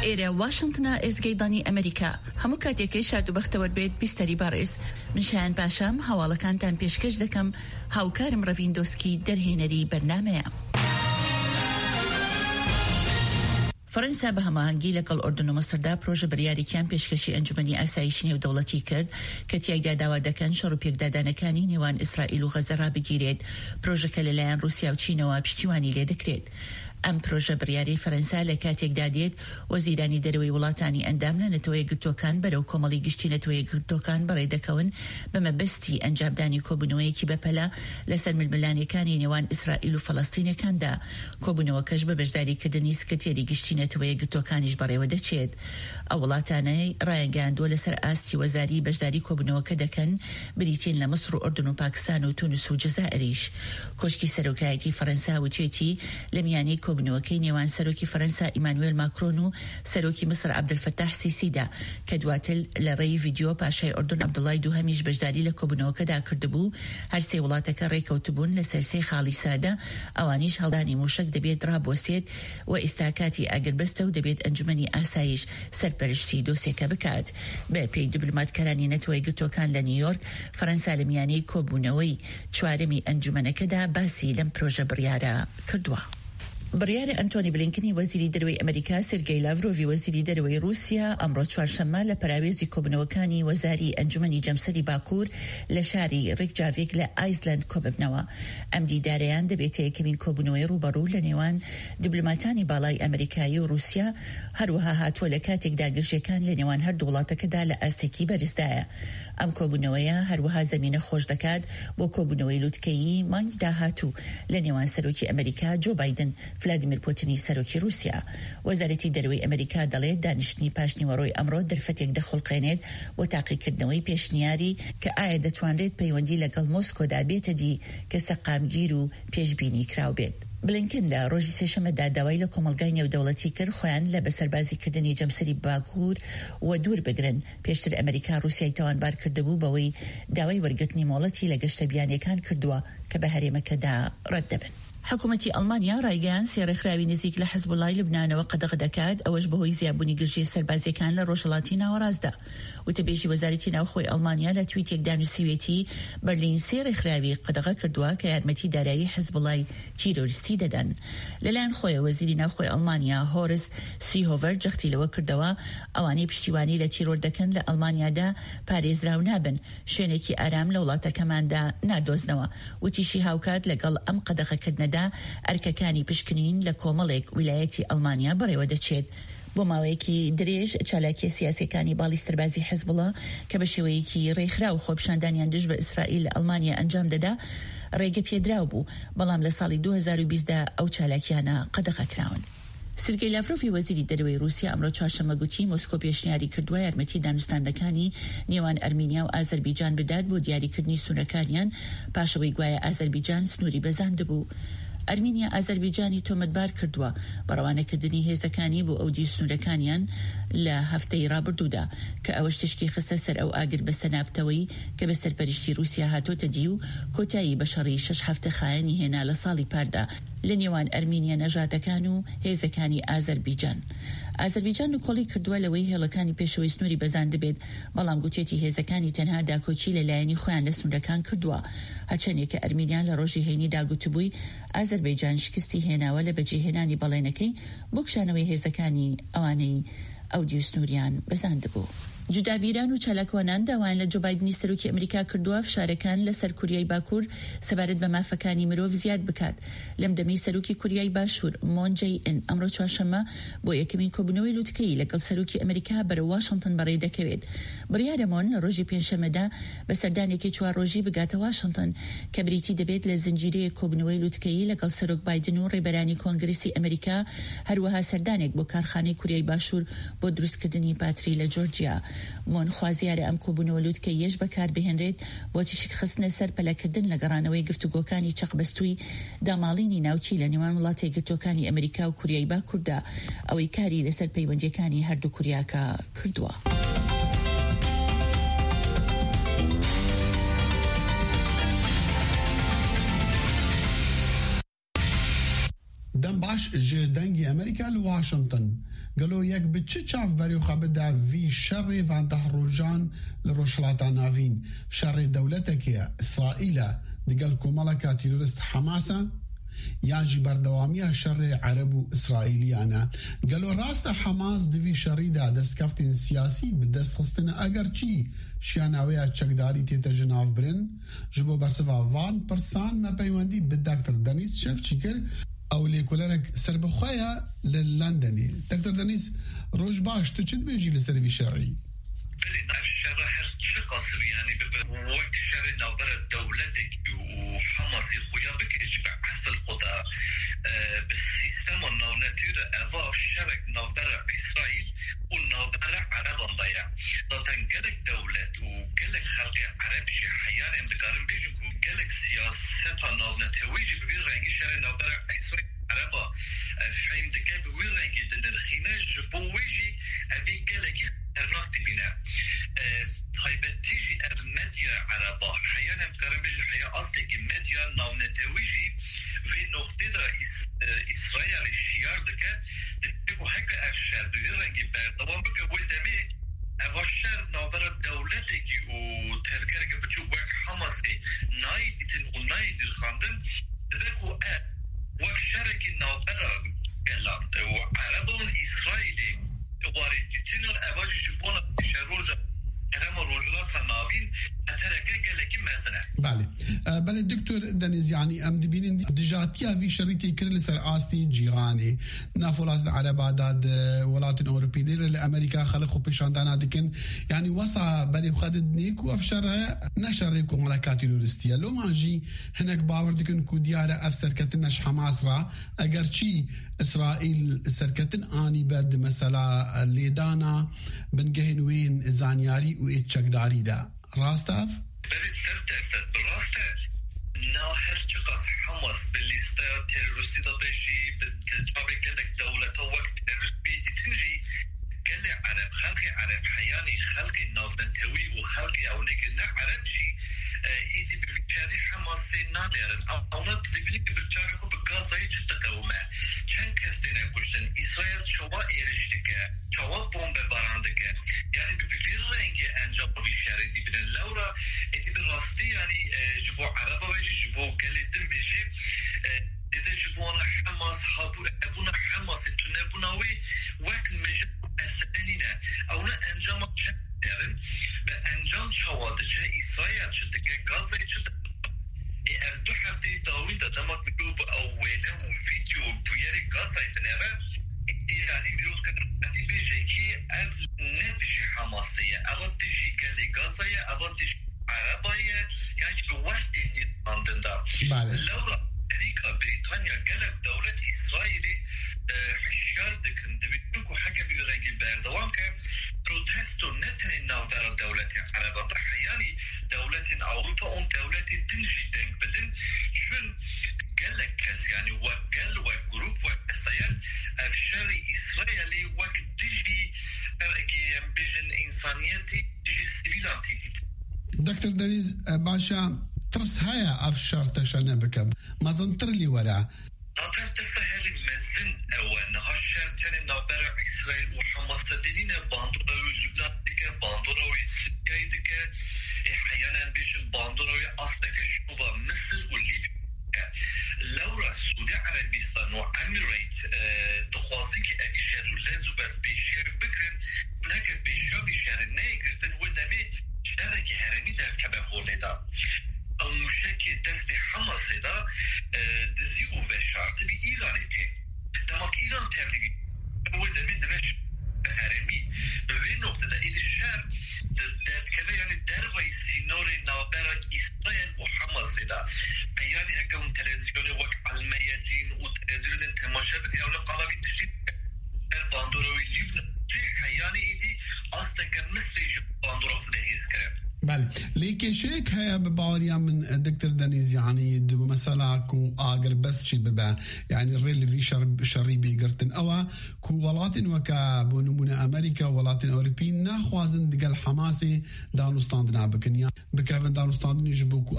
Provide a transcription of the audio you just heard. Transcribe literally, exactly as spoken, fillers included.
ئێرە واشنگتنە ئێزگەی ئەمریکا هەموو کاتێکی شاد و بەختەوەر بێت بیستەری باڕێز من شایان پاشام هەواڵەکانتان پێشکەش دەکەم هاوکارم ڕەڤین دۆسکی دەرهێنەری بەرنامەیە. فەرەنسا بە هەماهەنگی لەگەڵ ئوردن و مەسردا پرۆژە بڕیارێکیان پێشکەشی ئەنجومەنی ئاسایشی نێودەوڵەتی کرد کە تیایدا داوا دەکەن شەڕ و پێکدادانەکانی نێوان ئیسرائیل و غەزە ڕابگیرێت. پرۆژەکە لەلایەن رووسیا و چینەوە پشتیوانی لێ دەکرێت. ئەم پرۆژە بڕیاری فەرەنسا لە کاتێکدا دێت وەزیرانی دەرەوەی وڵاتانی ئەندام لە نەتەوەی گرتوەکان بەرەو کۆمەڵی گشتی نەتەوەی گرتوەکان بەڕێ دەکەون بەمەبەستی ئەنجامدانی کۆبوونەوەیەکی بەپەلا لەسەر ململانیەکانی نێوان ئیسرائیل و فەڵەستینەکاندا. کۆبوونەوەکەش بە بەشداریکردنی سکەتێری گشتی نەتەوەی گرتوەکانیش بەڕێوە دەچێت. ئەو وڵاتانەی ڕایەنگاندووە لەسەر ئاستی وەزاری بەشداری کۆبوونەوەکە دەکەن بریتین لە مەسر و ئوردن و پاکستان و تونس و جەزائریش. کۆشکی سەرۆکایەتی فەرەنسا وتێتی لە میانەی کۆبوونەوەکەی نێوان سەرۆکی فەرەنسا ئیمانوێل ماکرۆن و سەرۆکی مەسر عەبدولفەتاح سیسیدا کە دواتر لە ڕێی ڤیدیۆ پاشای ئوردن عەبدوڵای دووهەمیش بەشداری لە کۆبوونەوەکەدا کردبوو. هەر سێ وڵاتەکە ڕێکەوتبوون لە سەرسەی خاڵی سادە ئەوانیش هەڵدانی موشک دەبێت ڕابۆسێت و ئێستاکاتی ئاگربەستە و دەبێت ئەنجومەنی ئاسایش سەرپەرشتی دۆسێکە بکات. بە پێی دیپلۆماتکارانی نەتەوەی گرتوەکان لە نیویۆرک فەرەنسا لە میانەی کۆبوونەوەی چوارەمی ئەنجومەنەکەدا باسی لەم پرۆژە بڕیارە کردووە. بڕیارە ئەنتۆنی بلینکنی وەزیری دەرەوەی ئەمریکا سێرگەی لاڤرۆڤی وەزیری دەرەوەی رووسیا ئەمڕۆ چوارشەممە لە پەراوێزی کۆبوونەوەکانی وەزاری ئەنجومەنی جەمسەری باکوور لە شاری ڕێکجاڤێک لە ئایسلەند کۆببنەوە. ئەم دیدارەیان دەبێت یەکەمین کۆبوونەوەی ڕوبەڕوو لە نێوان دیپلۆماتانی باڵای ئەمریکایی و رووسیا هەروەها هاتووە لە کاتێکدا گەشتەکان لە نێوان هەردوو وڵاتەکەدا لە ئاستێکی بەرزدایە. ئەم کۆبوونەوەیە هەروەها زەمینە خۆش دەکات بۆ کۆبوونەوەی لوتکەیی مانگی داهاتوو لە نێوان سەرۆکی ئەمریکا جۆ بایدن ڤلادیمیر پوتینی سەرۆکی رووسیا. وەزارەتی دەرەوەی ئەمریکا دەڵێت دانیشتنی پاشنیوەڕۆی ئەمڕۆ دەرفەتێک دەخڵقێنێت بۆ تاقیکردنەوەی پێشنیاری کە ئایا دەتوانرێت پەیوەندی لەگەڵ مۆسکۆدا بێتە دی کە سەقامگیر و پێشبینی کراو بێت. بلینکن لە ڕۆژی سێشەممەدا داوای لە کۆمەلگای نێودەوڵەتی کرد خۆیان لە بەسەربازیکردنی جەمسەری باکوور و دوور بگرن. پێشتر ئەمریکا رووسیای تاوانبار کردبوو بەوەی داوای وەرگرتنی مۆڵەتی لە گەشتە بیانیەکان کردووە کە بە هەرێمەکەدا ڕەت دەبن. حکوومەتی ئەڵمانیا ڕایگەیان سێڕێکخراوی نزیک لە حزبوڵای لوبنانەوە قەدەغ دەکات ئەوەش بەهۆی زیابوونی گرژی سەربازیەکان لە ڕۆژهەڵاتی ناوەڕاستدا. وتەبێژی وەزارەتی ناوخۆی ئەڵمانیا لە تویتێکدا نووسیوێتی بەرلین سێڕێکخراوی قەدەغە کردووە کە یارمەتی دارایی حزبوڵای تیرۆریستی دەدەن. لەلایەن خۆی وەزیری ناوخۆی ئەڵمانیا هۆرس سیهۆڤەر جەختی لەوە کردەوە ئەوانەی پشتیوانی لە تیرۆر دەکەن لە ئەڵمانیادا پارێزراو نابن، شوێنێکی ئارام لە وڵاتەکەماندا نادۆزنەوە. وتیشی هاوکات لەگەڵ ئەم قەدەغەکردنەدا ئەرکەکانی پشکنین لە کۆمەڵێک ویلایەتی ئەڵمانیا بەڕێوە دەچێت. بۆ ماوەیەکی درێژ چالاکی سیاسەکانی باڵی سەربازی حزبوڵا کە بە شێوەیەکی ڕێکخراو خۆپشاندانیان دژ بە ئیسرائیل لە ئەڵمانیا ئەنجام دەدا ڕێگە پێدراو بوو، بەڵام لە ساڵی دوو هەزار و بیستدا ئەو چالاکیانە قەدەغەکراون. سرگەی لاڤرۆڤی وەزیری دەرەوەی رووسیا ئەمڕۆ چوارشەممە گوتی مۆسکۆ پێشنیاری کردووە یارمەتی دانوستاندەکانی نێوان ئەرمینیا و ئازەربیجان بدات بۆ دیاریکردنی سنوورەکانیان پاشەوەی گوایە ئازەربیجان سنووری بەزاندبوو. ئەرمینیا ئازەربیجانی تۆمەتبار کردووە بەڕەوانەکردنی هێزەکانی بۆ ئەو دی سنوورەکانیان لە هەفتەی ڕابردوودا کە ئەوەش تشکی خستە سەر ئەو ئاگر بە سەنابتەوەی کە بە سەرپەرشتی رووسیا هاتۆتە دی و کۆتایی بە شەڕی شەش هەفتە خایەنی هێنا لە ساڵی پاردا لە نێوان ئەرمینیا نەژادەکان و هێزەکانی ئازەربیجان. ئازەربیجان نکۆڵی کردووە لەوەی هێڵەکانی پێشەوەی سنووری بەزان دەبێت، بەڵام گوتێتی هێزەکانی تەنها داکۆچی لەلایەنی خۆیان لە سنوورەکان کردووە. هەرچەندێک کە ئەرمینیان لە ڕۆژی هەینیدا گوتبووی ئازەربەیجان شکستی هێناوە لە بەجێهێنانی بەڵێنەکەی بۆ کشانەوەی هێزەکانی ئەوانەی ئەو دی سنووریان بەزاندبوو. جودابیران و چالاکوانان داوایان لە جۆ بایدنی سەرۆکی ئەمریکا کردووە فشارەکان لەسەر کوریای باکوور سەبارەت بە مافەکانی مرۆڤ زیاد بکات. لەم دەمەی سەرۆکی کوریای باشوور مون جەی ئین ئەمڕۆ چوارشەممە بۆ یەکەمین کۆبوونەوەی لوتکەی لەگەڵ سەرۆکی ئەمریکا بەرەو واشنگتن بەڕێ دەکەوێت. بڕیارە مون لە ڕۆژی پێنجشەممەدا بە سەردانێکی چوار ڕۆژی بگاتە واشنگتن کە بریتی دەبێت لە زنجیرەیە کۆبوونەوەی لوتکەی لەگەڵ سەرۆک بایدن و ڕێبەرانی کۆنگرسی ئەمریکا، هەروەها سەردانێک بۆ کارخانەی کوریای باشوور بۆ دروستکردنی پاتری لە جۆرجیا. مون خوازیارە ئەم کۆبوونەوە لوتکە یەش بەکار بهێنرێت بۆ تیشک خستنە سەر پەلەکردن لە گەڕانەوەی گفتوگۆکانی چەقبەستووی داماڵینی ناوچی لە نێوان وڵاتی گرتوەکانی ئەمریکا و کوریای باکووردا، ئەوەی کاری لەسەر پەیوەندیەکانی هەردوو کوریاکە کردووە. دەم باش ji dengê Amerîka li Washington قالوا يك بتشاف بريو خبدا في شر فان دهروجان لروشلاتا نافين شر دولتك يا إسرائيل دقالكم ملكة تيرورست حماسا ياجي بردوامية شر عرب وإسرائيلي أنا قالوا راست حماس دفي شريدة دست كفتين سياسي بدست خستنا أقر چي شياناوية چكداري تيتا جناف برن جبو برسفا وان برسان ما بيواندي بالدكتور دانيس شف چيكر او ليكولارك سربخويا للندني دكتور دانيس روش باش تو چد بيجي لسربي شرعي بلي نعرف الشر هر قصر يعني بوقت شر نظرة دولتك وحماس خويا بك يجب عسل خدا بالسيستم النوناتير أضاف شرك نظرة إسرائيل ونظرة عرب ضيع ضدن قلق دولت وقلق خلق عرب شي حيانا بقارن بيجن قلق سياسة نوناتيويجي ببير رنجي شر نظرة إسرائيل عربا فهم دكا ببير رنجي دن الخيناج جبويجي أبي قلق هرناك تبينا طيب تيجي الميديا عربا حيانا بقارن بيجن حيا أصلك الميديا نوناتيويجي في نقطة إسرائيل الشيار دكا دكو هكا أفشار ببير رنجي بردوان بك ودمي أفشار نظرة دولتك وتذكرك بتشوف وك حماسي نايدتن ونايد الخاندن دكو أ وكشارك النظرة كلام وعربون إسرائيلي واردتن الأواجي جبونا بشروجة كلام الرجلات النابين أتركك لك مثلا بله بله دكتور دنيز يعني ام دبين دجاتيا في شريتي كل سر آستي جيراني نافولات العرب عدد ولات أوروبية لأمريكا خلقوا بشاندانا دكن يعني وصا بلي خدد نيكو أفشرها نشركو ملكات الورستية لو ما جي هناك باور دكن كو ديارة أفسر كتنش حماس را أجر شي إسرائيل سركتن آني بد مثلا ليدانا بنجهن وين زانياري وإتشك داري دا راستاف؟ بلي سرترسد براسته ناهر چقاس حماس بالليستا تيرورستي دا بيجي بالجابي قلق دولة وقت تيرورست بيدي تنجي قل عرب خلقي عرب حياني خلقي نافنتوي وخلقي او نيقنا عرب جي ايدي بفكاري حماسي نانيرن اونا تدبيني بفكاري خو بقازة يجتقوما چند كستينا كشتن إسرائيل شوا ايرشتكا شوا بومب باراندكا يعني بفكر رنجي انجاب بفكاري دي بنا اللورا ايدي بالراستي يعني جبو عربا بيجي جبو قلتن بيجي ايدي جبونا حماس حابو ابونا حماس تنبوناوي وقت مجد أسألنا أونا أنجام شدرن بأنجام شواده شا إسرائيل شدك غازة شدك أفدو حفتي داوين دا دمك مجوب أولا وفيديو بياري غازة يتنبه يعني ميروت كدر بيجي كي أف نتجي حماسية أغد تجي كالي غازة أغد تجي عربية يعني بوقت نيطاندن دا لورا أمريكا بريطانيا قلب دولة إسرائيلي حشار دكن دبيتوكو حكا بيغرانجي باردوان كا بروتستو نتنين نافدار دولة عربة حياني دولة أوروبا اون دولة تنجي دنك بدن شون قلق كاس يعني وقل وقروب وقسيات أفشاري إسرائيلي وقت دجي بيجن إنسانيتي دجي سبيلان تيديد دكتور دانيز باشا ترس هيا أفشار تشانا بكب ما زنطر لي ورا نظر تفهر المزن أو أنها شرطان نابرع إسرائيل وحماس تدينين باندورا ولبنان دكا باندورا وإسرائيل دكا أحيانا بيشن باندورا وأصلك شوفا مصر وليبيا لورا سعودية عربيستان وأميريت دخوازيك أبيشار ولازو بس بيشار بقرن هناك بيشار بيشار نايقرتن ودامي شارك هرمي در كبه هوليدا او مشاكل دست حماس دا دزيو و شرط بي ايران تي دماغ ايران تبليغي هو دمي دوش هرمي به نقطه دا ايد الشهر داد كذا يعني دروي سينوري نابرا اسرائيل و حماس دا يعني هكا تلفزيون وقت الميادين و تلفزيون تماشا بني اولا قلبي تشتيد باندوروي لبنان يعني ايدي اصلا كمصري باندورو في دهيز كرم بله لیکن شیک هیا بباوریا من دکتر دنیز يعني دو مثلا كو آگر بس شي ببا يعني الريل في شر شري بيقرتن أو كو ولاتن وكا بنمونا أمريكا ولاتن أوروبيين ناخوازن دقل حماسي دانو ستاندنا بكنيا بكافن دانو ستاندن يجبوكو